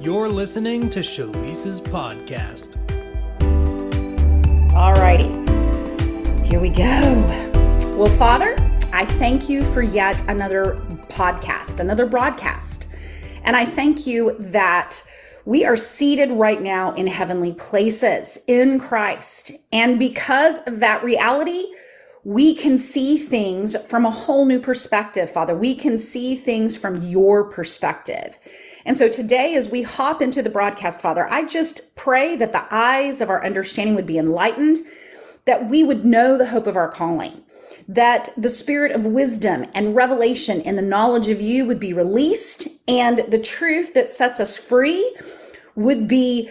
You're listening to Shalice's podcast. Alrighty, here we go. Well, Father, I thank you for yet another podcast, another broadcast. And I thank you that we are seated right now in heavenly places in Christ. And because of that reality, we can see things from a whole new perspective, Father. We can see things from your perspective. And so today, as we hop into the broadcast, Father, I just pray that the eyes of our understanding would be enlightened, that we would know the hope of our calling, that the spirit of wisdom and revelation and the knowledge of you would be released, and the truth that sets us free would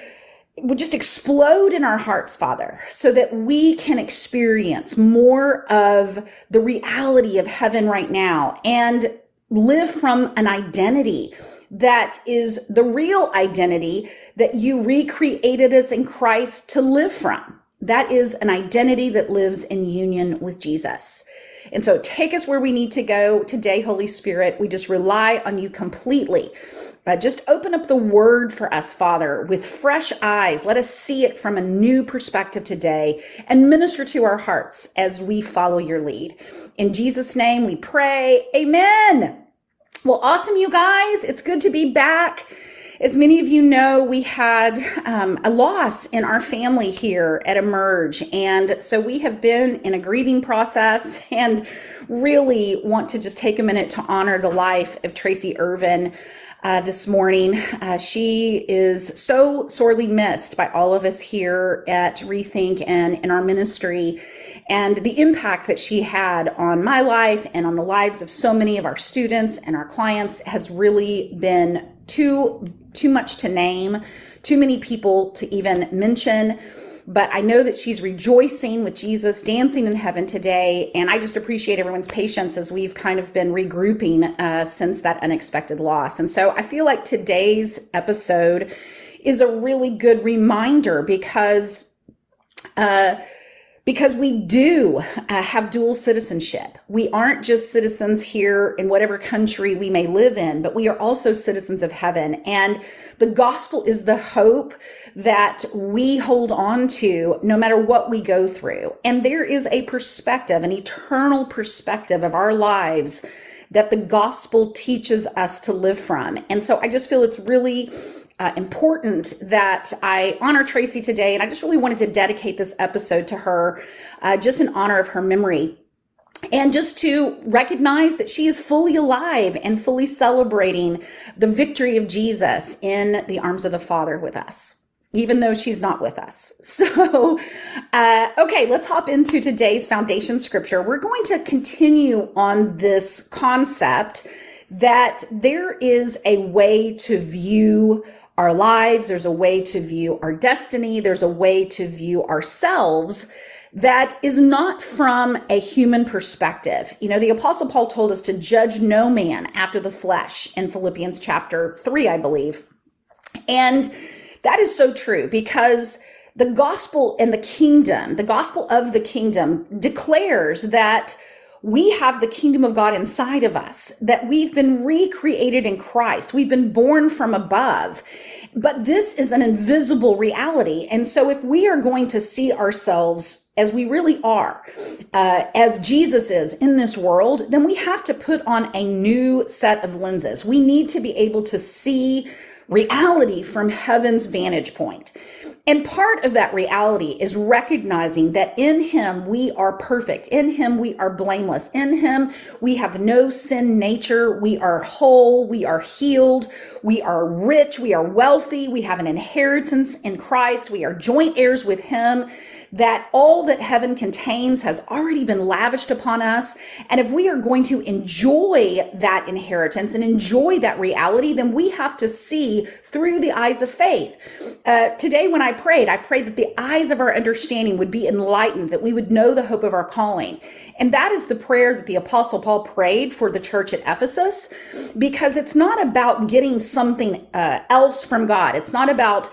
just explode in our hearts, Father, so that we can experience more of the reality of heaven right now and live from an identity that is the real identity that you recreated us in Christ to live from. That is an identity that lives in union with Jesus. And so take us where we need to go today, Holy Spirit. We just rely on you completely. Just open up the word for us, Father, with fresh eyes. Let us see it from a new perspective today and minister to our hearts as we follow your lead. In Jesus' name we pray. Amen. Well, awesome, you guys. It's good to be back. As many of you know, we had a loss in our family here at Emerge. And so we have been in a grieving process and really want to just take a minute to honor the life of Tracy Irvin this morning. She is so sorely missed by all of us here at Rethink and in our ministry. And the impact that she had on my life and on the lives of so many of our students and our clients has really been too much to name, too many people to even mention. But I know that she's rejoicing with Jesus, dancing in heaven today. And I just appreciate everyone's patience as we've kind of been regrouping since that unexpected loss. And so I feel like today's episode is a really good reminder because we do have dual citizenship. We aren't just citizens here in whatever country we may live in, but we are also citizens of heaven. And the gospel is the hope that we hold on to no matter what we go through. And there is a perspective, an eternal perspective of our lives that the gospel teaches us to live from. And so I just feel it's really important that I honor Tracy today. And I just really wanted to dedicate this episode to her, just in honor of her memory. And just to recognize that she is fully alive and fully celebrating the victory of Jesus in the arms of the Father with us, even though she's not with us. So, okay, let's hop into today's foundation scripture. We're going to continue on this concept that there is a way to view our lives. There's a way to view our destiny. There's a way to view ourselves that is not from a human perspective. You know, the Apostle Paul told us to judge no man after the flesh in Philippians chapter 3, I believe. And that is so true because the gospel and the kingdom, the gospel of the kingdom declares that we have the kingdom of God inside of us, that we've been recreated in Christ. We've been born from above. But this is an invisible reality. And so if we are going to see ourselves as we really are, as Jesus is in this world, then we have to put on a new set of lenses. We need to be able to see reality from heaven's vantage point. And part of that reality is recognizing that in him we are perfect. In him we are blameless. In him we have no sin nature. We are whole. We are healed. We are rich. We are wealthy. We have an inheritance in Christ. We are joint heirs with him. That all that heaven contains has already been lavished upon us. And if we are going to enjoy that inheritance and enjoy that reality, then we have to see through the eyes of faith. Today when I prayed that the eyes of our understanding would be enlightened, that we would know the hope of our calling. And that is the prayer that the Apostle Paul prayed for the church at Ephesus, because it's not about getting something else from God. It's not about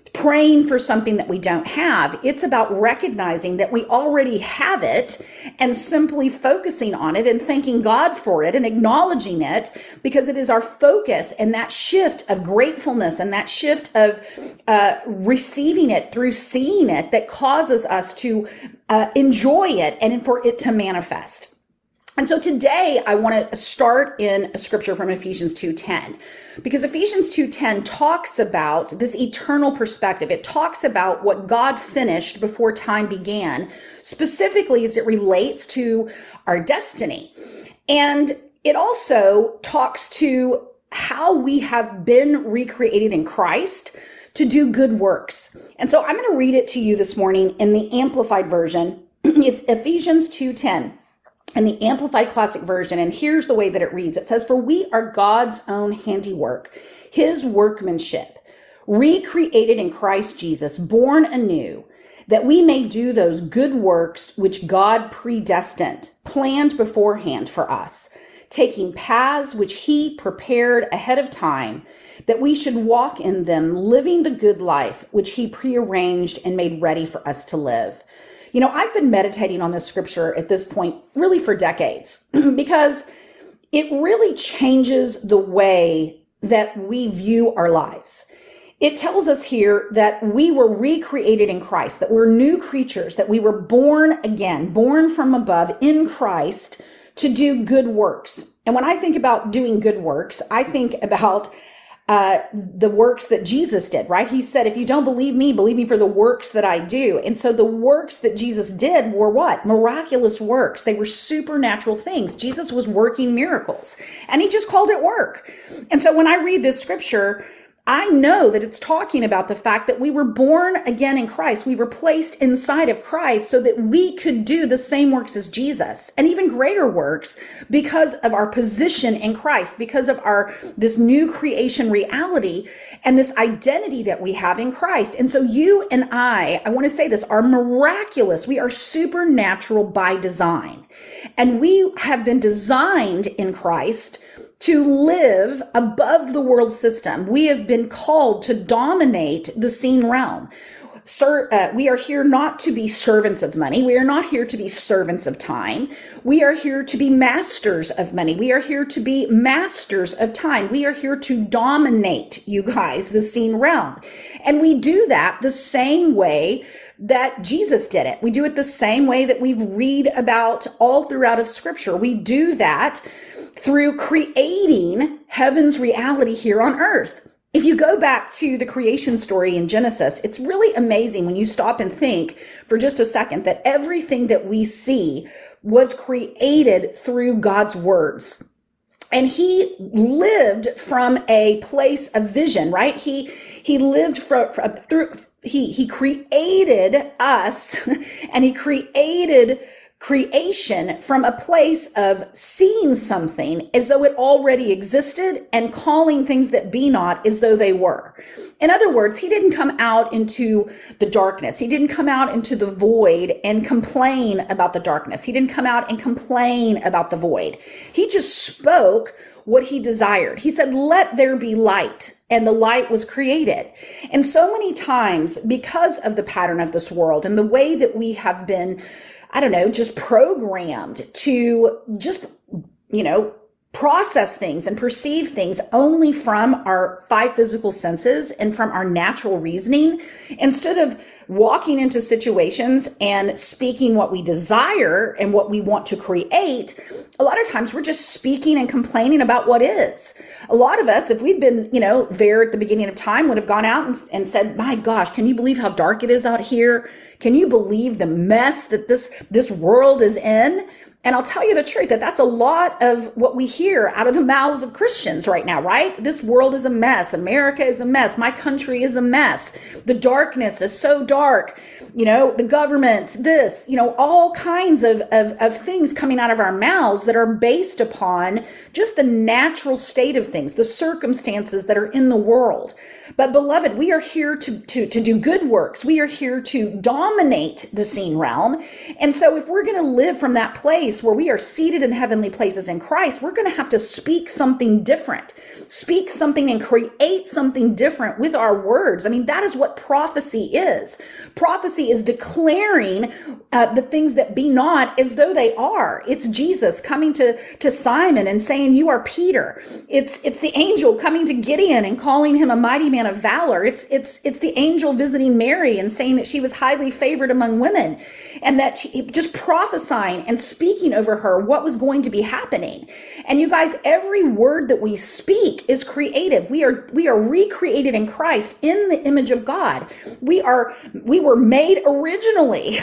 praying for something that we don't have. It's about recognizing that we already have it and simply focusing on it and thanking God for it and acknowledging it, because it is our focus and that shift of gratefulness and that shift of receiving it through seeing it that causes us to enjoy it and for it to manifest. And so today I want to start in a scripture from Ephesians 2:10, because Ephesians 2:10 talks about this eternal perspective. It talks about what God finished before time began, specifically as it relates to our destiny. And it also talks to how we have been recreated in Christ to do good works. And so I'm going to read it to you this morning in the Amplified version. It's Ephesians 2:10. In the Amplified Classic Version, and here's the way that it reads. It says, "For we are God's own handiwork, his workmanship, recreated in Christ Jesus, born anew, that we may do those good works which God predestined, planned beforehand for us, taking paths which he prepared ahead of time, that we should walk in them, living the good life which he prearranged and made ready for us to live." You know, I've been meditating on this scripture at this point really for decades because it really changes the way that we view our lives. It tells us here that we were recreated in Christ, that we're new creatures, that we were born again, born from above in Christ to do good works. And when I think about doing good works, I think about the works that Jesus did, right? He said, if you don't believe me for the works that I do. And so the works that Jesus did were what? Miraculous works. They were supernatural things. Jesus was working miracles, and he just called it work. And so when I read this scripture, I know that it's talking about the fact that we were born again in Christ. We were placed inside of Christ so that we could do the same works as Jesus and even greater works because of our position in Christ, because of this new creation reality and this identity that we have in Christ. And so you and I want to say this, are miraculous. We are supernatural by design, and we have been designed in Christ to live above the world system. We have been called to dominate the seen realm. We are here not to be servants of money. We are not here to be servants of time. We are here to be masters of money. We are here to be masters of time. We are here to dominate, you guys, the seen realm. And we do that the same way that Jesus did it. We do it the same way that we read about all throughout of Scripture. We do that through creating heaven's reality here on earth. If you go back to the creation story in Genesis, it's really amazing when you stop and think for just a second that everything that we see was created through God's words. And he lived from a place of vision, right? He lived he created us and he created creation from a place of seeing something as though it already existed and calling things that be not as though they were. In other words, he didn't come out into the darkness. He didn't come out into the void and complain about the darkness. He didn't come out and complain about the void. He just spoke what he desired. He said, "Let there be light," and the light was created. And so many times, because of the pattern of this world and the way that we have been, just programmed to just, process things and perceive things only from our five physical senses and from our natural reasoning, instead of walking into situations and speaking what we desire and what we want to create. A lot of times we're just speaking and complaining about what is. A lot of us, if we'd been, there at the beginning of time, would have gone out and said, "My gosh, can you believe how dark it is out here? Can you believe the mess that this world is in?" And I'll tell you the truth, that's a lot of what we hear out of the mouths of Christians right now, right? This world is a mess. America is a mess. My country is a mess. The darkness is so dark. The government, all kinds of things coming out of our mouths that are based upon just the natural state of things, the circumstances that are in the world. But beloved, we are here to do good works. We are here to dominate the seen realm. And so if we're going to live from that place place where we are seated in heavenly places in Christ, we're going to have to speak something different, speak something and create something different with our words. I mean, that is what prophecy is. Prophecy is declaring the things that be not as though they are. It's Jesus coming to Simon and saying, you are Peter. It's the angel coming to Gideon and calling him a mighty man of valor. It's the angel visiting Mary and saying that she was highly favored among women, and that she just prophesying and speaking over her what was going to be happening. And you guys, every word that we speak is creative. We are recreated in Christ in the image of God. We were made originally,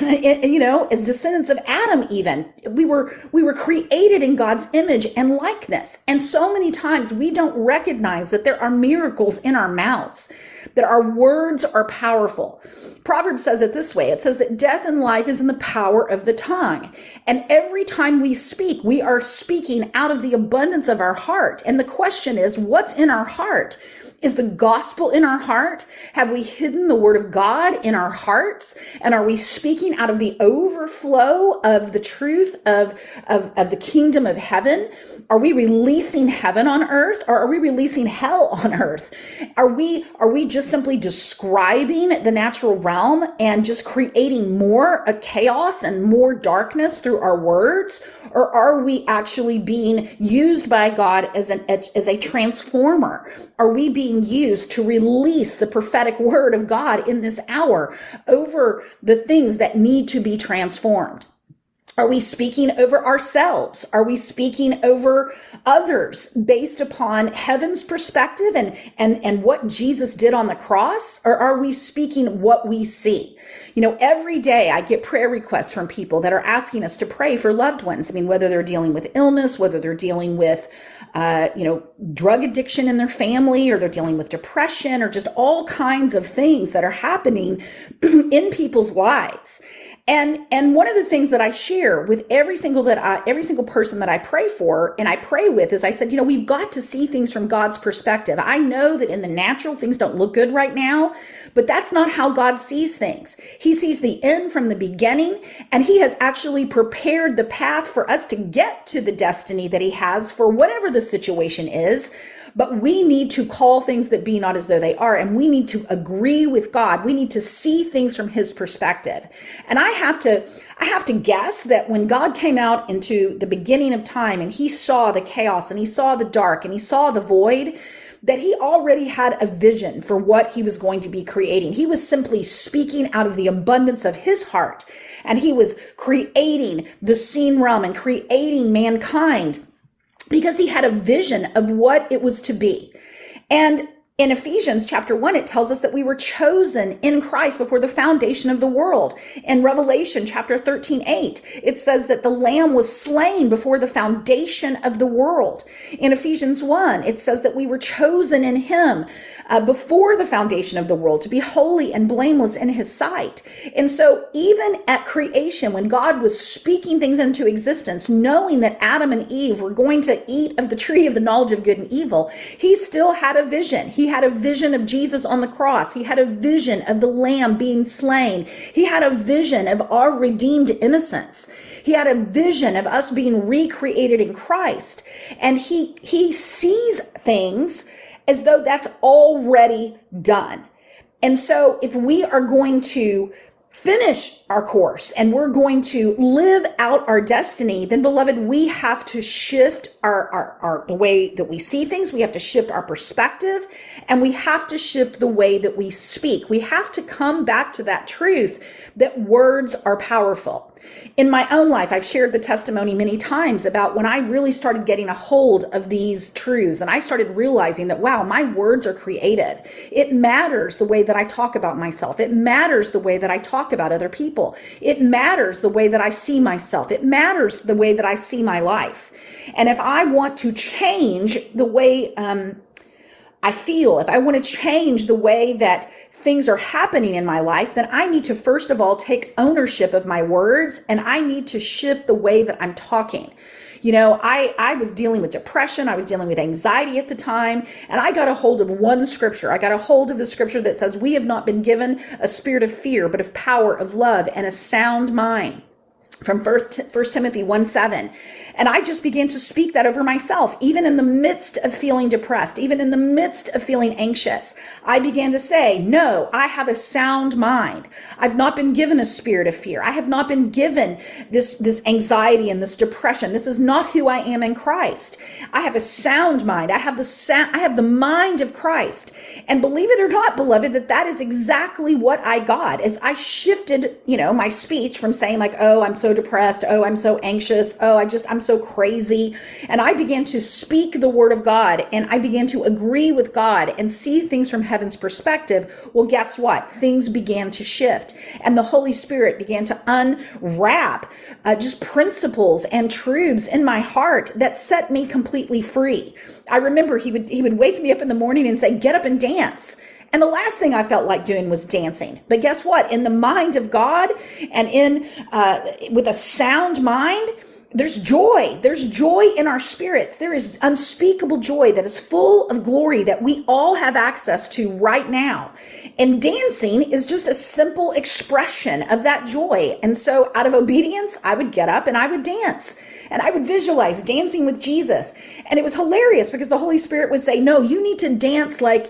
as descendants of Adam even. We were created in God's image and likeness. And so many times we don't recognize that there are miracles in our mouths, that our words are powerful. Proverbs says it this way. It says that death and life is in the power of the tongue. And every time we speak, we are speaking out of the abundance of our heart. And the question is, what's in our heart? Is the gospel in our heart? Have we hidden the word of God in our hearts? And are we speaking out of the overflow of the truth of the kingdom of heaven? Are we releasing heaven on earth, or are we releasing hell on earth? Are we just simply describing the natural realm and just creating more chaos and more darkness through our words? Or are we actually being used by God as a transformer? Are we being used to release the prophetic word of God in this hour over the things that need to be transformed? Are we speaking over ourselves? Are we speaking over others based upon heaven's perspective and what Jesus did on the cross? Or are we speaking what we see? Every day I get prayer requests from people that are asking us to pray for loved ones. I mean, whether they're dealing with illness, whether they're dealing with, drug addiction in their family, or they're dealing with depression, or just all kinds of things that are happening in people's lives. And one of the things that I share with every single person that I pray for and I pray with is I said, we've got to see things from God's perspective. I know that in the natural things don't look good right now, but that's not how God sees things. He sees the end from the beginning, and he has actually prepared the path for us to get to the destiny that he has for whatever the situation is. But we need to call things that be not as though they are, and we need to agree with God. We need to see things from his perspective. And I have to guess that when God came out into the beginning of time and he saw the chaos and he saw the dark and he saw the void, that he already had a vision for what he was going to be creating. He was simply speaking out of the abundance of his heart, and he was creating the seen realm and creating mankind, because he had a vision of what it was to be. And in Ephesians chapter 1, it tells us that we were chosen in Christ before the foundation of the world. In Revelation chapter 13:8, it says that the Lamb was slain before the foundation of the world. In Ephesians 1, it says that we were chosen in him before the foundation of the world to be holy and blameless in his sight. And so even at creation, when God was speaking things into existence, knowing that Adam and Eve were going to eat of the tree of the knowledge of good and evil, he still had a vision. He had a vision of Jesus on the cross. He had a vision of the Lamb being slain. He had a vision of our redeemed innocence. He had a vision of us being recreated in Christ. And he sees things as though that's already done. And so if we are going to finish our course and we're going to live out our destiny, then beloved, we have to shift the way that we see things. We have to shift our perspective, and we have to shift the way that we speak. We have to come back to that truth that words are powerful. In my own life, I've shared the testimony many times about when I really started getting a hold of these truths, and I started realizing that, wow, my words are creative. It matters the way that I talk about myself. It matters the way that I talk about other people. It matters the way that I see myself. It matters the way that I see my life. And if I want to change the way I feel, if I want to change the way that things are happening in my life, then I need to first of all take ownership of my words, and I need to shift the way that I'm talking. I was dealing with depression. I was dealing with anxiety at the time, and I got a hold of one scripture. I got a hold of the scripture that says, we have not been given a spirit of fear, but of power, of love, and a sound mind. from 1 Timothy 1:7. And I just began to speak that over myself, even in the midst of feeling depressed, even in the midst of feeling anxious. I began to say, no, I have a sound mind. I've not been given a spirit of fear. I have not been given this anxiety and this depression. This is not who I am in Christ. I have a sound mind. I have the mind of Christ. And believe it or not, beloved, that is exactly what I got as I shifted, my speech from saying like, oh, I'm so depressed. Oh, I'm so anxious. Oh, I'm so crazy. And I began to speak the word of God, and I began to agree with God and see things from heaven's perspective. Well, guess what? Things began to shift, and the Holy Spirit began to unwrap just principles and truths in my heart that set me completely free. I remember he would wake me up in the morning and say, get up and dance. And the last thing I felt like doing was dancing. But guess what? In the mind of God and with a sound mind, there's joy. There's joy in our spirits. There is unspeakable joy that is full of glory that we all have access to right now. And dancing is just a simple expression of that joy. And so out of obedience, I would get up and I would dance. And I would visualize dancing with Jesus. And it was hilarious because the Holy Spirit would say, no, you need to dance like,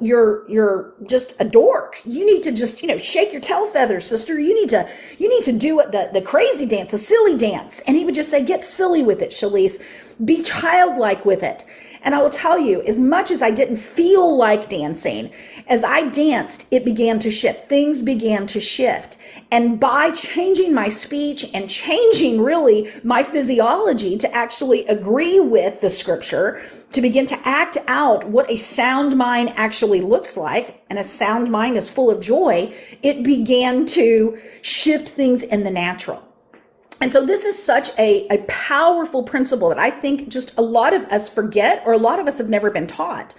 you're just a dork. You need to just, shake your tail feathers, sister. You need to do the crazy dance, the silly dance. And he would just say, get silly with it, Shalise. Be childlike with it. And I will tell you, as much as I didn't feel like dancing, as I danced, it began to shift. Things began to shift. And by changing my speech and changing really my physiology to actually agree with the scripture, to begin to act out what a sound mind actually looks like, and a sound mind is full of joy, it began to shift things in the natural. And so this is such a powerful principle that I think just a lot of us forget, or a lot of us have never been taught.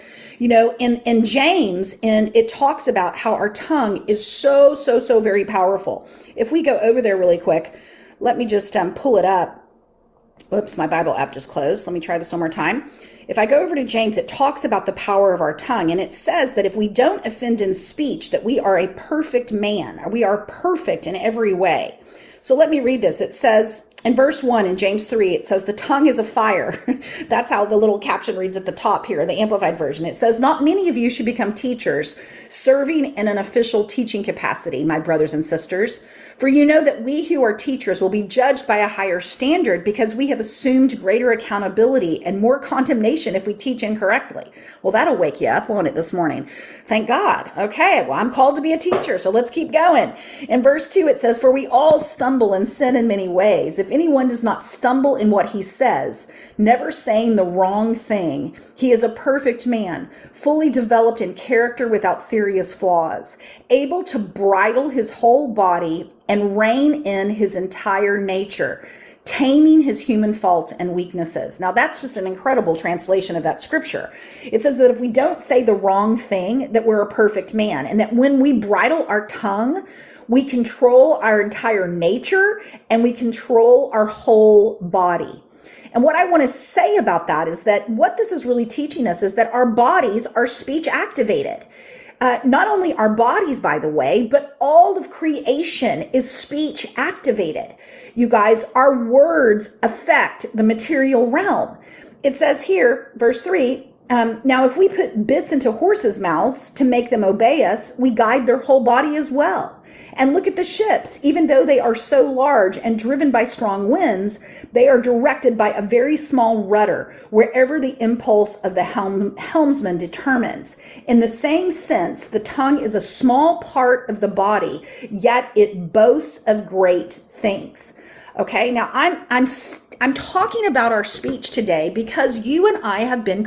In James, and it talks about how our tongue is so very powerful. If we go over there really quick, let me just pull it up. Whoops, my Bible app just closed. Let me try this one more time. If I go over to James, it talks about the power of our tongue, and it says that if we don't offend in speech, that we are a perfect man, or we are perfect in every way. So let me read this. It says in verse 1 in James 3, it says, the tongue is a fire. That's how the little caption reads at the top here, the Amplified Version. It says, not many of you should become teachers, serving in an official teaching capacity, my brothers and sisters. For you know that we who are teachers will be judged by a higher standard because we have assumed greater accountability and more condemnation if we teach incorrectly. Well, that'll wake you up, won't it, this morning? Thank God. Okay, well, I'm called to be a teacher, so let's keep going. In verse 2, it says, for we all stumble and sin in many ways. If anyone does not stumble in what he says, never saying the wrong thing, he is a perfect man, fully developed in character without serious flaws, able to bridle his whole body and rein in his entire nature, taming his human faults and weaknesses. Now, that's just an incredible translation of that scripture. It says that if we don't say the wrong thing, that we're a perfect man, and that when we bridle our tongue, we control our entire nature and we control our whole body. And what I want to say about that is that what this is really teaching us is that our bodies are speech activated. Not only our bodies, by the way, but all of creation is speech activated. You guys, our words affect the material realm. It says here, verse 3, now if we put bits into horses' mouths to make them obey us, we guide their whole body as well. And look at the ships. Even though they are so large and driven by strong winds, they are directed by a very small rudder wherever the impulse of the helmsman determines. In the same sense, the tongue is a small part of the body, yet it boasts of great things. Okay, now I'm talking about our speech today because you and I have been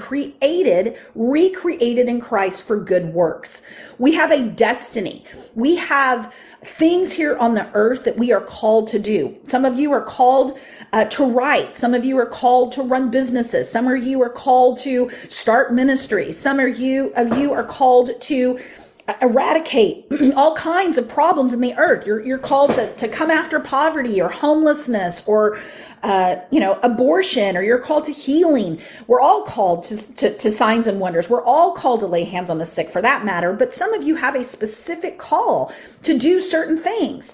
recreated in Christ for good works. We have a destiny. We have things here on the earth that we are called to do. Some of you are called to write. Some of you are called to run businesses. Some of you are called to start ministries. Some of you are called to eradicate all kinds of problems in the earth. You're called to come after poverty or homelessness or abortion, or you're called to healing. We're all called to signs and wonders. We're all called to lay hands on the sick for that matter. But some of you have a specific call to do certain things.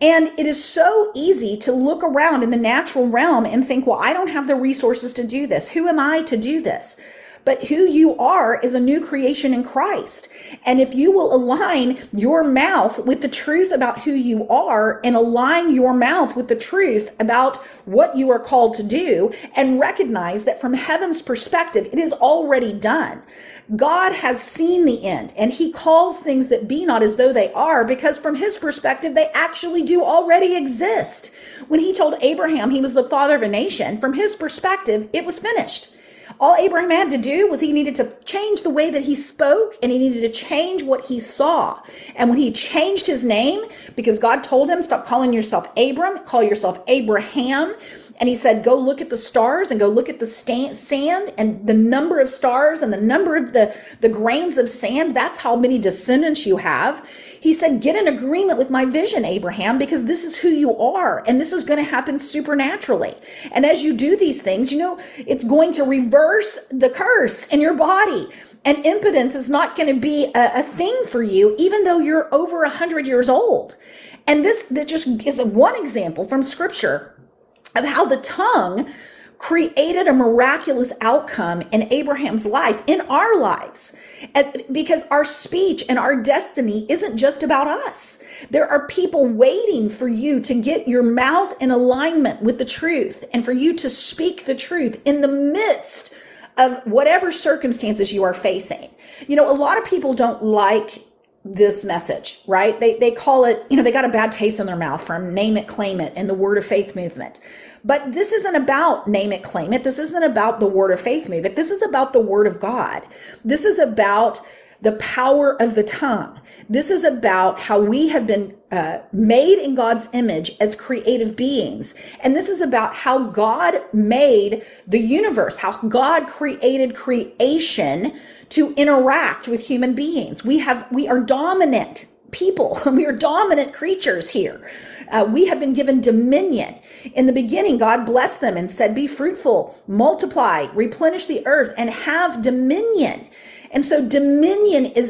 And it is so easy to look around in the natural realm and think, well, I don't have the resources to do this. Who am I to do this? But who you are is a new creation in Christ. And if you will align your mouth with the truth about who you are and align your mouth with the truth about what you are called to do and recognize that from heaven's perspective, it is already done. God has seen the end, and he calls things that be not as though they are, because from his perspective, they actually do already exist. When he told Abraham he was the father of a nation, from his perspective, it was finished. All Abraham had to do was he needed to change the way that he spoke, and he needed to change what he saw. And when he changed his name, because God told him, stop calling yourself Abram, call yourself Abraham. And he said, go look at the stars and go look at the sand, and the number of stars and the number of the grains of sand. That's how many descendants you have. He said, get in agreement with my vision, Abraham, because this is who you are. And this is going to happen supernaturally. And as you do these things, it's going to reverse the curse in your body. And impotence is not going to be a thing for you, even though you're over 100 years old. And that just is one example from scripture of how the tongue created a miraculous outcome in Abraham's life, in our lives, because our speech and our destiny isn't just about us. There are people waiting for you to get your mouth in alignment with the truth and for you to speak the truth in the midst of whatever circumstances you are facing. A lot of people don't like this message, right? They call it, they got a bad taste in their mouth from Name It, Claim It and the Word of Faith movement. But this isn't about name it, claim it. This isn't about the Word of Faith movement. This is about the Word of God. This is about the power of the tongue. This is about how we have been made in God's image as creative beings. And this is about how God made the universe, how God created creation to interact with human beings. We are dominant people. We are dominant creatures here. We have been given dominion. In the beginning, God blessed them and said, be fruitful, multiply, replenish the earth, and have dominion. And so dominion is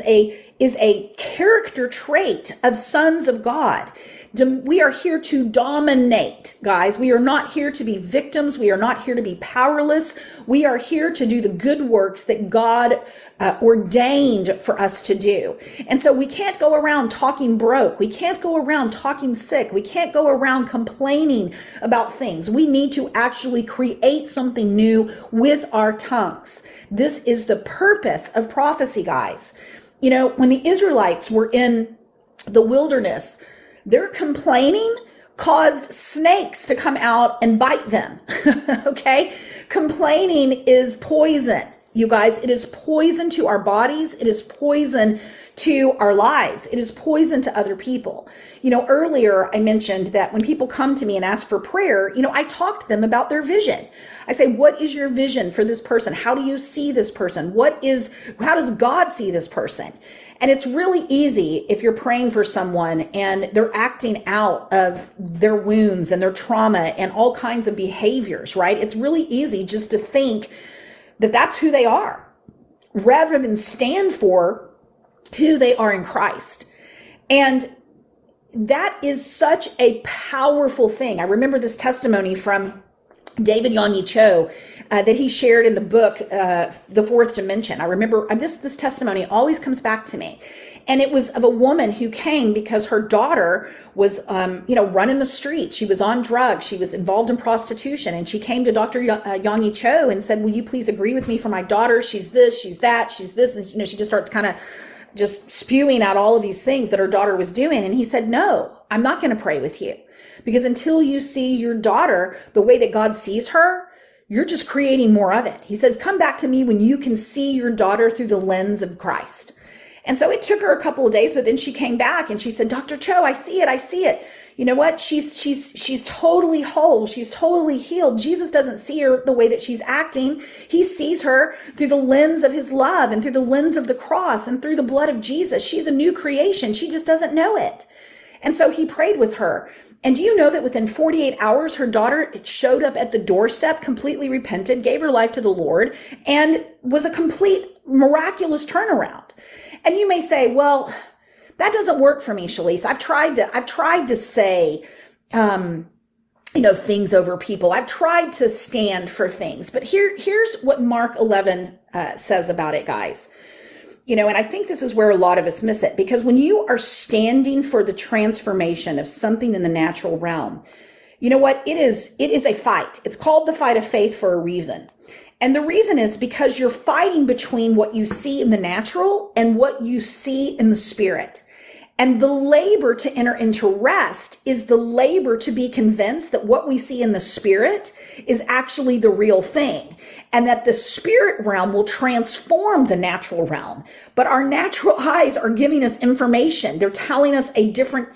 a character trait of sons of God. We are here to dominate, guys. We are not here to be victims. We are not here to be powerless. We are here to do the good works that God ordained for us to do. And so we can't go around talking broke. We can't go around talking sick. We can't go around complaining about things. We need to actually create something new with our tongues. This is the purpose of prophecy, guys. When the Israelites were in the wilderness, their complaining caused snakes to come out and bite them. Okay? Complaining is poison. You guys, it is poison to our bodies. It is poison to our lives. It is poison to other people. Earlier I mentioned that when people come to me and ask for prayer, I talk to them about their vision. I say, what is your vision for this person? How do you see this person? How does God see this person? And it's really easy if you're praying for someone and they're acting out of their wounds and their trauma and all kinds of behaviors, right? It's really easy just to think that that's who they are, rather than stand for who they are in Christ. And that is such a powerful thing. I remember this testimony from David Yonggi Cho that he shared in the book, The Fourth Dimension. I remember this testimony always comes back to me. And it was of a woman who came because her daughter was, running the streets. She was on drugs. She was involved in prostitution. And she came to Dr. Yonggi Cho and said, will you please agree with me for my daughter? She's this, she's that, she's this. And, she just starts kind of just spewing out all of these things that her daughter was doing. And he said, no, I'm not going to pray with you, because until you see your daughter the way that God sees her, you're just creating more of it. He says, come back to me when you can see your daughter through the lens of Christ. And so it took her a couple of days, but then she came back and she said, Dr. Cho, I see it. You know what? She's totally whole. She's totally healed. Jesus doesn't see her the way that she's acting. He sees her through the lens of his love and through the lens of the cross and through the blood of Jesus. She's a new creation. She just doesn't know it. And so he prayed with her. And do you know that within 48 hours, her daughter showed up at the doorstep, completely repented, gave her life to the Lord, and was a complete miraculous turnaround. And you may say, well, That doesn't work for me, Shalise. I've tried to say, things over people. I've tried to stand for things, but here's what Mark 11 says about it, guys. And I think this is where a lot of us miss it, because when you are standing for the transformation of something in the natural realm, you know what? It is a fight. It's called the fight of faith for a reason. And the reason is because you're fighting between what you see in the natural and what you see in the spirit. And the labor to enter into rest is the labor to be convinced that what we see in the spirit is actually the real thing, and that the spirit realm will transform the natural realm. But our natural eyes are giving us information. They're telling us a different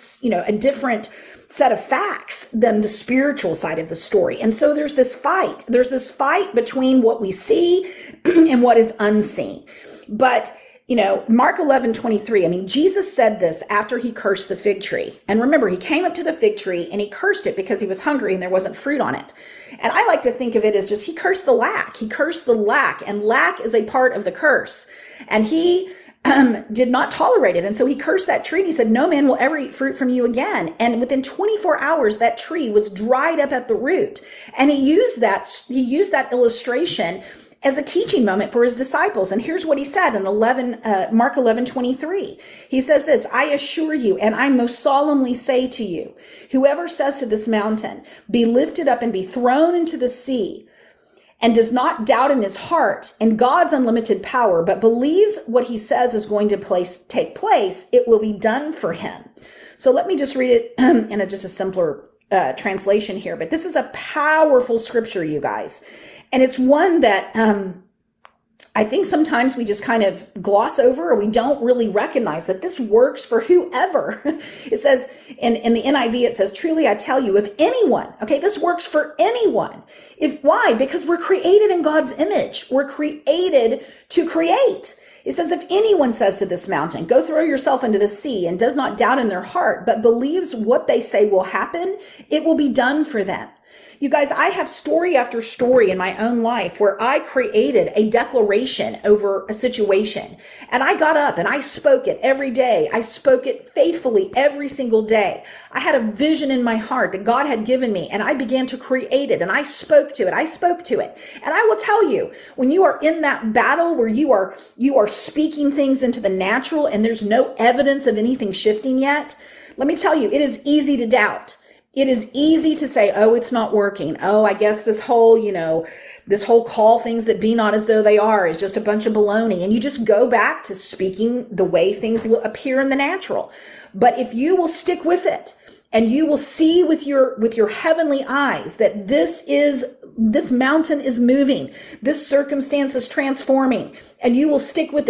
set of facts than the spiritual side of the story. And so there's this fight. There's this fight between what we see and what is unseen. But Mark 11:23, Jesus said this after he cursed the fig tree. And remember, he came up to the fig tree and he cursed it because he was hungry and there wasn't fruit on it. And I like to think of it as just, he cursed the lack. He cursed the lack, and lack is a part of the curse. And he did not tolerate it. And so he cursed that tree and he said, no man will ever eat fruit from you again. And within 24 hours, that tree was dried up at the root. And he used that illustration as a teaching moment for his disciples. And here's what he said in Mark 11:23. He says this, I assure you, and I most solemnly say to you, whoever says to this mountain, be lifted up and be thrown into the sea, and does not doubt in his heart in God's unlimited power, but believes what he says is going to take place, it will be done for him. So let me just read it in just a simpler translation here. But this is a powerful scripture, you guys. And it's one that I think sometimes we just kind of gloss over, or we don't really recognize that this works for whoever. It says in the NIV, it says, truly I tell you, if anyone, okay, this works for anyone. Why? Because we're created in God's image. We're created to create. It says, if anyone says to this mountain, go throw yourself into the sea, and does not doubt in their heart, but believes what they say will happen, it will be done for them. You guys, I have story after story in my own life where I created a declaration over a situation, and I got up and I spoke it every day. I spoke it faithfully every single day. I had a vision in my heart that God had given me, and I began to create it, and I spoke to it. And I will tell you, when you are in that battle where you are speaking things into the natural and there's no evidence of anything shifting yet, let me tell you, it is easy to doubt. It is easy to say, oh, it's not working. Oh, I guess this whole call things that be not as though they are is just a bunch of baloney. And you just go back to speaking the way things appear in the natural. But if you will stick with it, and you will see with your heavenly eyes that this mountain is moving, this circumstance is transforming, and you will stick with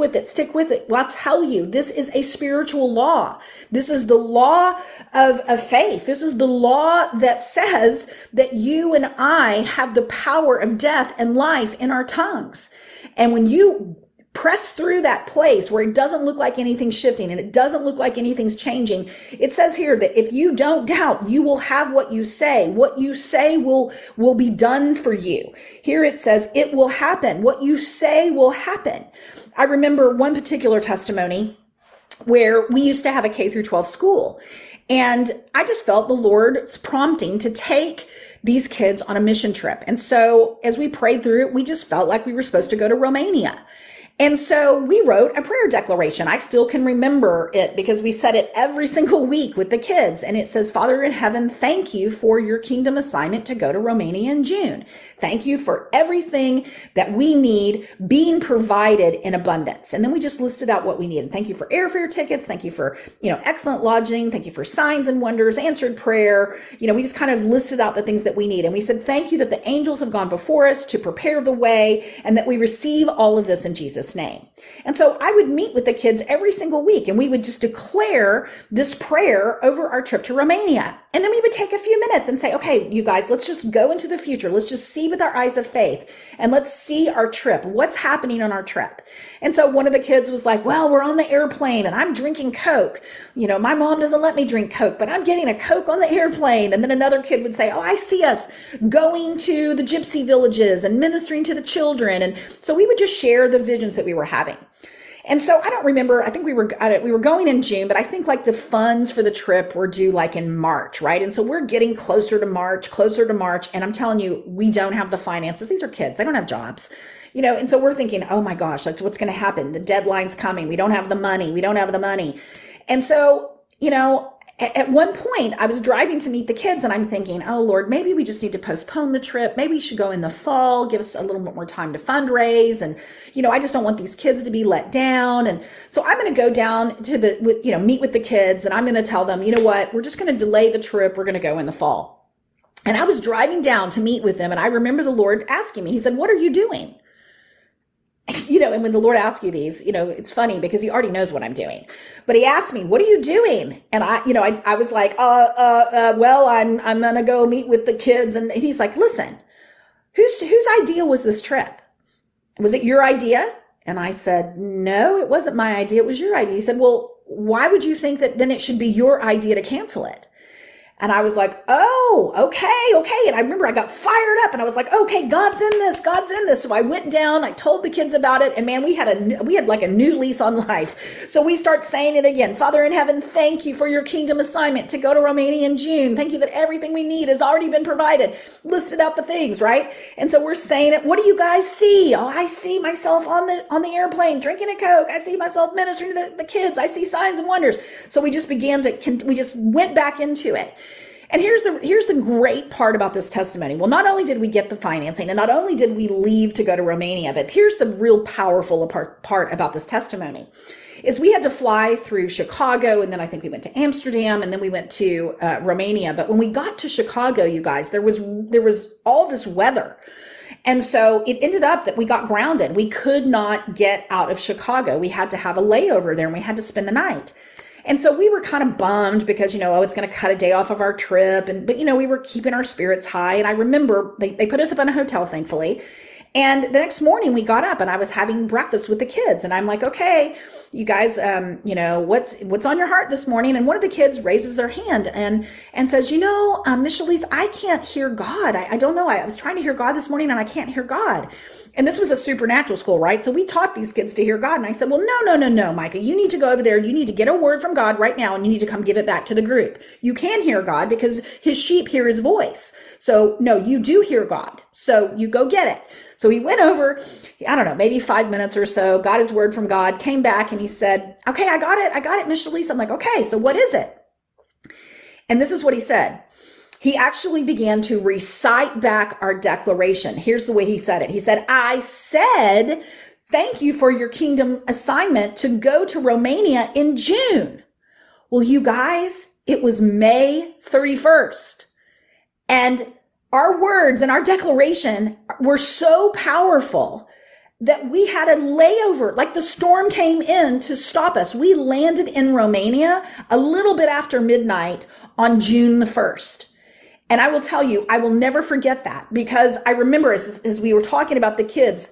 it. Well, I'll tell you, this is a spiritual law. This is the law of faith. This is the law that says that you and I have the power of death and life in our tongues. And when you press through that place where it doesn't look like anything's shifting and it doesn't look like anything's changing, it says here that if you don't doubt, you will have what you say. What you say will be done for you. Here it says it will happen. What you say will happen. I remember one particular testimony where we used to have a K through 12 school, and I just felt the Lord's prompting to take these kids on a mission trip. And so as we prayed through it, we just felt like we were supposed to go to Romania. And so we wrote a prayer declaration. I still can remember it because we said it every single week with the kids. And it says, Father in heaven, thank you for your kingdom assignment to go to Romania in June. Thank you for everything that we need being provided in abundance. And then we just listed out what we needed. Thank you for airfare tickets. Thank you for, excellent lodging. Thank you for signs and wonders, answered prayer. We just kind of listed out the things that we need. And we said, thank you that the angels have gone before us to prepare the way, and that we receive all of this in Jesus' name. And so I would meet with the kids every single week, and we would just declare this prayer over our trip to Romania. And then we would take a few minutes and say, okay, you guys, let's just go into the future. Let's just see with our eyes of faith, and let's see our trip. What's happening on our trip? And so one of the kids was like, well, we're on the airplane and I'm drinking Coke. My mom doesn't let me drink Coke, but I'm getting a Coke on the airplane. And then another kid would say, oh, I see us going to the gypsy villages and ministering to the children. And so we would just share the visions that we were having. And so I don't remember, I think we were going in June, but I think like the funds for the trip were due like in March, right? And so we're getting closer to March. And I'm telling you, we don't have the finances. These are kids. They don't have jobs, and so we're thinking, oh my gosh, like what's going to happen? The deadline's coming. We don't have the money. And so, at one point I was driving to meet the kids and I'm thinking, oh Lord, maybe we just need to postpone the trip. Maybe we should go in the fall, give us a little bit more time to fundraise. And, I just don't want these kids to be let down. And so I'm going to go down to meet with the kids and I'm going to tell them, you know what, we're just going to delay the trip. We're going to go in the fall. And I was driving down to meet with them. And I remember the Lord asking me, he said, what are you doing? And when the Lord asks you these, it's funny because he already knows what I'm doing, but he asked me, what are you doing? And I was like, well, I'm going to go meet with the kids. And he's like, listen, whose idea was this trip? Was it your idea? And I said, no, it wasn't my idea. It was your idea. He said, well, why would you think that then it should be your idea to cancel it? And I was like, oh, okay. And I remember I got fired up and I was like, okay, God's in this. So I went down, I told the kids about it. And man, we had like a new lease on life. So we start saying it again. Father in heaven, thank you for your kingdom assignment to go to Romania in June. Thank you that everything we need has already been provided. Listed out the things, right? And so we're saying it. What do you guys see? Oh, I see myself on the airplane drinking a Coke. I see myself ministering to the kids. I see signs and wonders. So we just we just went back into it. And here's the great part about this testimony. Well, not only did we get the financing and not only did we leave to go to Romania, but here's the real powerful part about this testimony is we had to fly through Chicago. And then I think we went to Amsterdam and then we went to Romania. But when we got to Chicago, you guys, there was all this weather. And so it ended up that we got grounded. We could not get out of Chicago. We had to have a layover there and we had to spend the night. And so we were kind of bummed because, it's going to cut a day off of our trip. But we were keeping our spirits high. And I remember they put us up in a hotel, thankfully. And the next morning we got up and I was having breakfast with the kids. And I'm like, okay, you guys, what's on your heart this morning? And one of the kids raises their hand and says, Miss Shalise, I can't hear God. I don't know. I was trying to hear God this morning and I can't hear God. And this was a supernatural school, right? So we taught these kids to hear God. And I said, well, no, Micah, you need to go over there. You need to get a word from God right now. And you need to come give it back to the group. You can hear God because his sheep hear his voice. So no, you do hear God. So you go get it. So he went over, I don't know, maybe 5 minutes or so, got his word from God, came back and he said, okay, I got it, Miss Shalise. I'm like, okay, so what is it? And this is what he said. He actually began to recite back our declaration. Here's the way he said it. He said, I said, thank you for your kingdom assignment to go to Romania in June. Well, you guys, it was May 31st. And our words and our declaration were so powerful that we had a layover, like the storm came in to stop us. We landed in Romania a little bit after midnight on June the 1st. And I will tell you, I will never forget that because I remember as we were talking about the kids,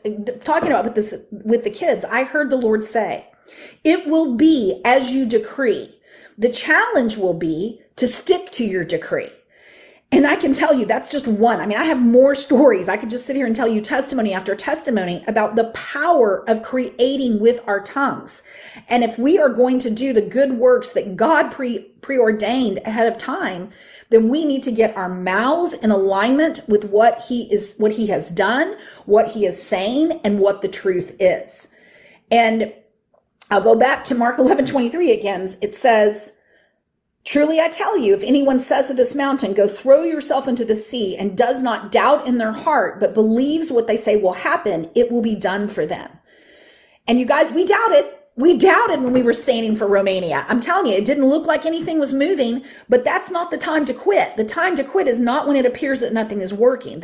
with the kids, I heard the Lord say, it will be as you decree. The challenge will be to stick to your decree. And I can tell you that's just one. I mean, I have more stories. I could just sit here and tell you testimony after testimony about the power of creating with our tongues. And if we are going to do the good works that God preordained ahead of time, then we need to get our mouths in alignment with what he has done, what he is saying, and what the truth is. And I'll go back to Mark 11:23 again. It says, truly, I tell you, if anyone says to this mountain, go throw yourself into the sea, and does not doubt in their heart, but believes what they say will happen, it will be done for them. And you guys, we doubted. We doubted when we were standing for Romania. I'm telling you, it didn't look like anything was moving, but that's not the time to quit. The time to quit is not when it appears that nothing is working.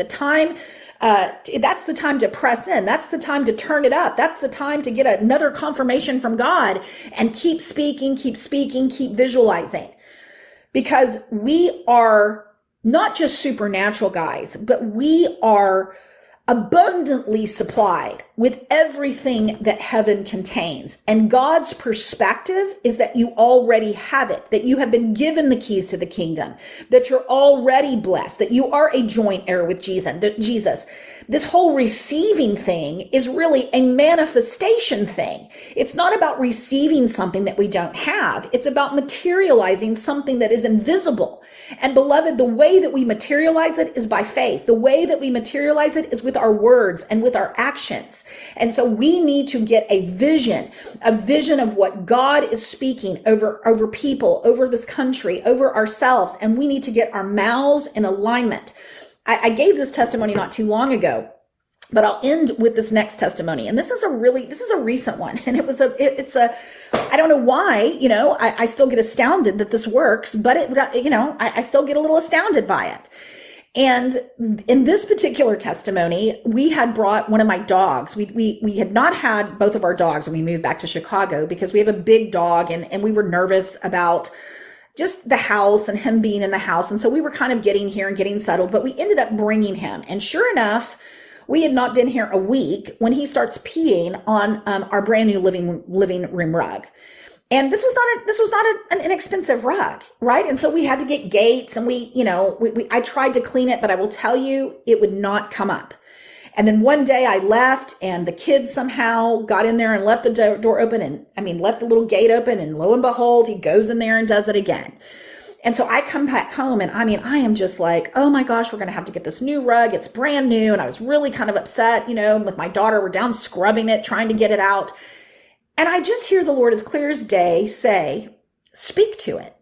That's the time to press in. That's the time to turn it up. That's the time to get another confirmation from God and keep speaking, keep visualizing. Because we are not just supernatural guys, but we are abundantly supplied with everything that heaven contains. And God's perspective is that you already have it, that you have been given the keys to the kingdom, that you're already blessed, that you are a joint heir with Jesus. This whole receiving thing is really a manifestation thing. It's not about receiving something that we don't have. It's about materializing something that is invisible. And beloved, the way that we materialize it is by faith. The way that we materialize it is with our words and with our actions. And so we need to get a vision of what God is speaking over people, over this country, over ourselves. And we need to get our mouths in alignment. I gave this testimony not too long ago, but I'll end with this next testimony. And this is a recent one. And I don't know why, I still get astounded that this works, but I still get a little astounded by it. And in this particular testimony, we had brought one of my dogs. We had not had both of our dogs when we moved back to Chicago because we have a big dog and we were nervous about just the house and him being in the house. And so we were kind of getting here and getting settled, but we ended up bringing him. And sure enough, we had not been here a week when he starts peeing on our brand new living room rug. And this was not an inexpensive rug, right? And so we had to get gates and I tried to clean it, but I will tell you, it would not come up. And then one day I left and the kids somehow got in there and left the door open left the little gate open, and lo and behold, he goes in there and does it again. And so I come back home and I am just like, oh my gosh, we're going to have to get this new rug. It's brand new. And I was really kind of upset, with my daughter. We're down scrubbing it, trying to get it out. And I just hear the Lord as clear as day say, speak to it.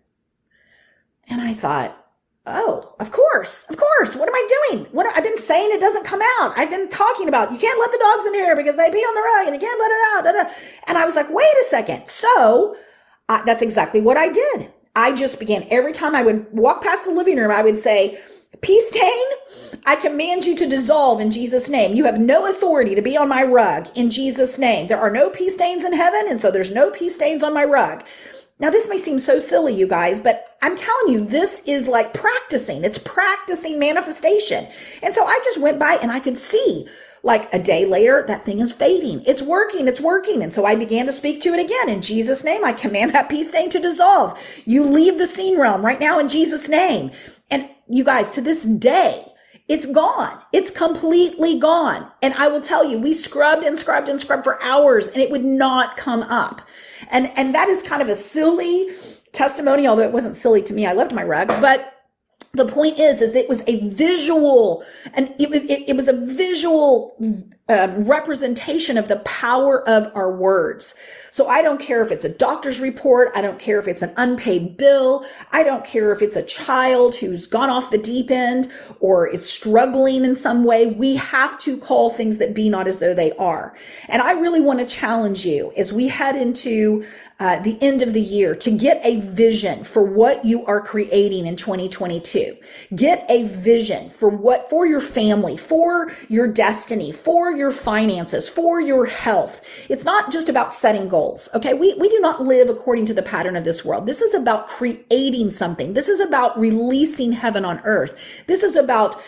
And I thought, oh, of course. What am I doing? I've been saying it doesn't come out. I've been talking about, you can't let the dogs in here because they pee on the rug and you can't let it out. And I was like, wait a second. So that's exactly what I did. I just began, every time I would walk past the living room, I would say, pea stain, I command you to dissolve in Jesus' name. You have no authority to be on my rug in Jesus' name. There are no pea stains in heaven, and so there's no pea stains on my rug. Now, this may seem so silly, you guys, but I'm telling you, this is like practicing. It's practicing manifestation. And so I just went by and I could see, like a day later, that thing is fading. It's working. And so I began to speak to it again. In Jesus' name, I command that pea stain to dissolve. You leave the scene realm right now in Jesus' name. And you guys, to this day, it's gone. It's completely gone. And I will tell you, we scrubbed for hours and it would not come up. And that is kind of a silly testimony, although it wasn't silly to me. I loved my rug, but the point is it was a visual, and it was a visual representation of the power of our words. So I don't care if it's a doctor's report. I don't care if it's an unpaid bill. I don't care if it's a child who's gone off the deep end or is struggling in some way. We have to call things that be not as though they are. And I really want to challenge you as we head into the end of the year to get a vision for what you are creating in 2022. Get a vision for your family, for your destiny, for your finances, for your health. It's not just about setting goals. Okay. We do not live according to the pattern of this world. This is about creating something. This is about releasing heaven on earth. This is about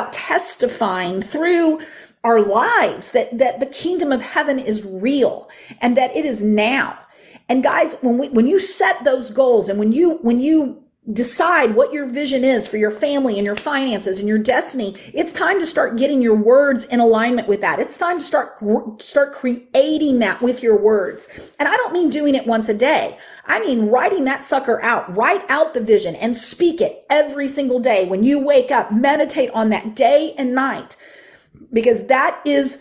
testifying through our lives that the kingdom of heaven is real and that it is now. And guys, when you set those goals and when you decide what your vision is for your family and your finances and your destiny, it's time to start getting your words in alignment with that. It's time to start creating that with your words. And I don't mean doing it once a day. I mean writing that sucker out. Write out the vision and speak it every single day. When you wake up, meditate on that day and night, because that is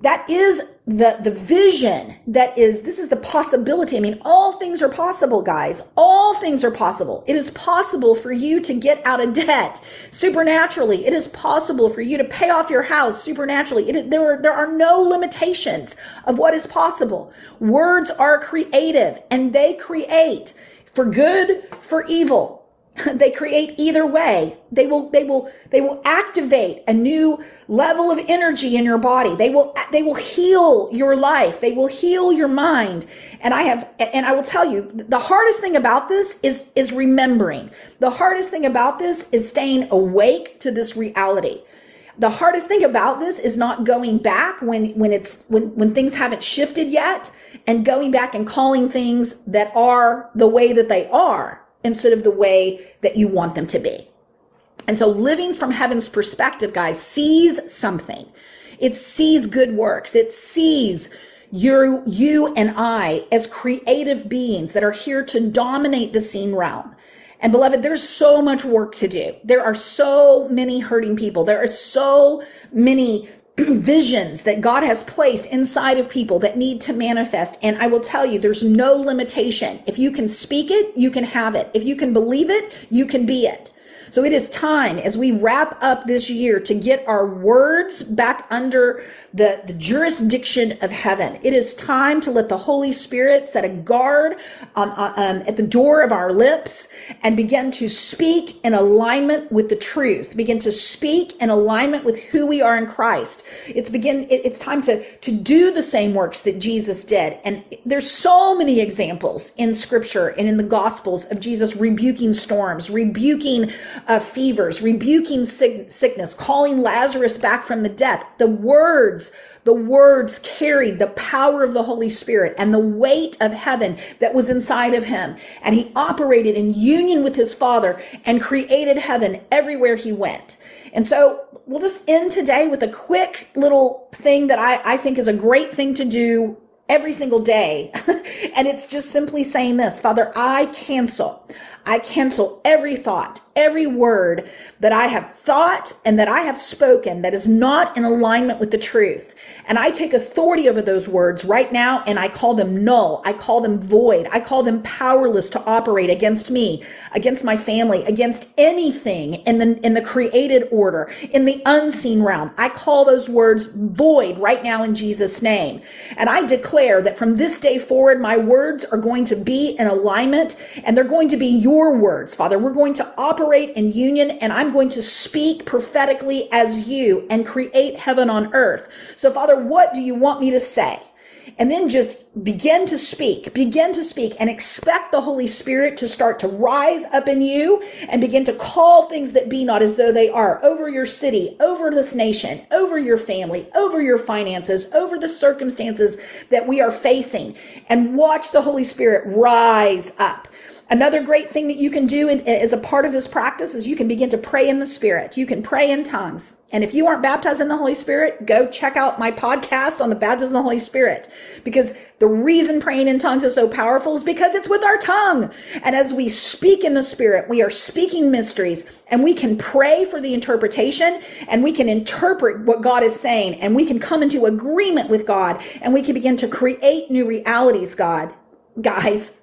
the vision. This is the possibility. I mean, all things are possible, guys. All things are possible. It is possible for you to get out of debt supernaturally. It is possible for you to pay off your house supernaturally. There are no limitations of what is possible. Words are creative and they create for good, for evil. They create either way. They will activate a new level of energy in your body. They will heal your life. They will heal your mind. And I will tell you, the hardest thing about this is remembering. The hardest thing about this is staying awake to this reality. The hardest thing about this is not going back when things haven't shifted yet, and going back and calling things that are the way that they are instead of the way that you want them to be. And so living from heaven's perspective, guys, sees something. It sees good works. It sees you and I as creative beings that are here to dominate the seen realm. And beloved, there's so much work to do. There are so many hurting people. There are so many visions that God has placed inside of people that need to manifest. And I will tell you, there's no limitation. If you can speak it, you can have it. If you can believe it, you can be it. So it is time as we wrap up this year to get our words back under the jurisdiction of heaven. It is time to let the Holy Spirit set a guard at the door of our lips and begin to speak in alignment with the truth. Begin to speak in alignment with who we are in Christ. It's time to do the same works that Jesus did. And there's so many examples in Scripture and in the Gospels of Jesus rebuking storms, rebuking fevers, rebuking sickness, calling Lazarus back from the death. The words carried the power of the Holy Spirit and the weight of heaven that was inside of him. And he operated in union with his Father and created heaven everywhere he went. And so we'll just end today with a quick little thing that I think is a great thing to do every single day. And it's just simply saying this: Father, I cancel every thought, every word that I have thought and that I have spoken that is not in alignment with the truth. And I take authority over those words right now, and I call them null. I call them void. I call them powerless to operate against me, against my family, against anything in the created order, in the unseen realm. I call those words void right now in Jesus' name. And I declare that from this day forward, my words are going to be in alignment, and they're going to be your words, Father. We're going to operate in union, and I'm going to speak prophetically as you and create heaven on earth. So, Father, what do you want me to say? And then just begin to speak and expect the Holy Spirit to start to rise up in you and begin to call things that be not as though they are over your city, over this nation, over your family, over your finances, over the circumstances that we are facing, and watch the Holy Spirit rise up. Another great thing that you can do as a part of this practice is you can begin to pray in the Spirit. You can pray in tongues. And if you aren't baptized in the Holy Spirit, go check out my podcast on the baptism of the Holy Spirit. Because the reason praying in tongues is so powerful is because it's with our tongue. And as we speak in the Spirit, we are speaking mysteries, and we can pray for the interpretation, and we can interpret what God is saying, and we can come into agreement with God, and we can begin to create new realities, guys.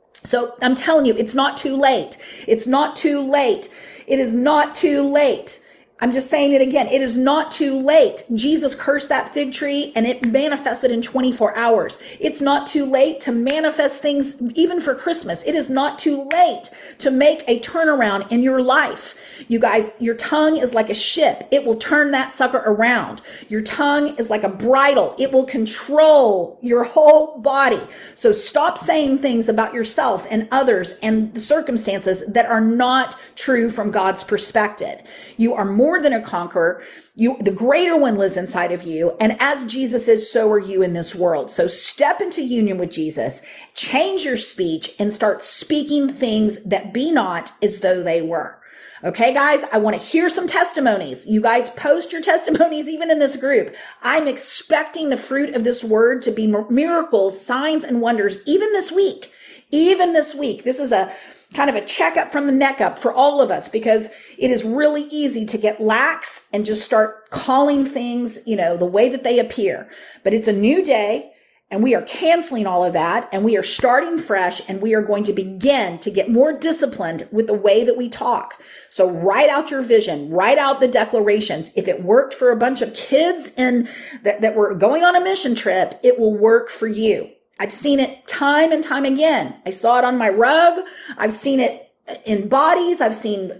So I'm telling you, it's not too late. It's not too late. It is not too late. I'm just saying it again. It is not too late. Jesus cursed that fig tree and it manifested in 24 hours. It's not too late to manifest things even for Christmas. It is not too late to make a turnaround in your life. You guys, your tongue is like a ship. It will turn that sucker around. Your tongue is like a bridle. It will control your whole body. So stop saying things about yourself and others and the circumstances that are not true from God's perspective. You are more than a conqueror. The greater one lives inside of you. And as Jesus is, so are you in this world. So step into union with Jesus, change your speech, and start speaking things that be not as though they were. Okay, guys, I want to hear some testimonies. You guys post your testimonies even in this group. I'm expecting the fruit of this word to be miracles, signs, and wonders even this week. Even this week. This is a kind of a checkup from the neck up for all of us, because it is really easy to get lax and just start calling things, the way that they appear. But it's a new day, and we are canceling all of that, and we are starting fresh, and we are going to begin to get more disciplined with the way that we talk. So write out your vision, write out the declarations. If it worked for a bunch of kids that were going on a mission trip, it will work for you. I've seen it time and time again. I saw it on my rug. I've seen it in bodies. I've seen,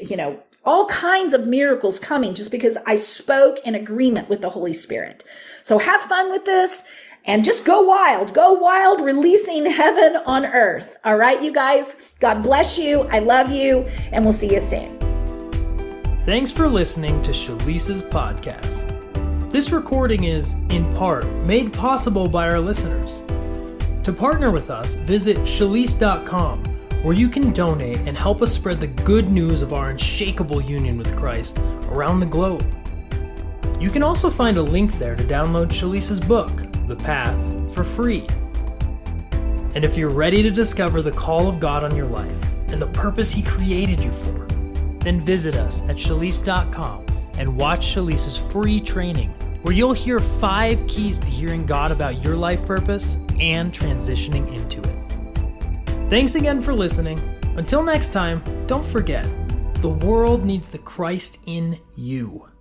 all kinds of miracles coming just because I spoke in agreement with the Holy Spirit. So have fun with this and just go wild, releasing heaven on earth. All right, you guys, God bless you. I love you, and we'll see you soon. Thanks for listening to Shalice's podcast. This recording is, in part, made possible by our listeners. To partner with us, visit Shalice.com, where you can donate and help us spread the good news of our unshakable union with Christ around the globe. You can also find a link there to download Shalice's book, The Path, for free. And if you're ready to discover the call of God on your life and the purpose He created you for, then visit us at Shalice.com and watch Shalice's free training, where you'll hear 5 keys to hearing God about your life purpose and transitioning into it. Thanks again for listening. Until next time, don't forget, the world needs the Christ in you.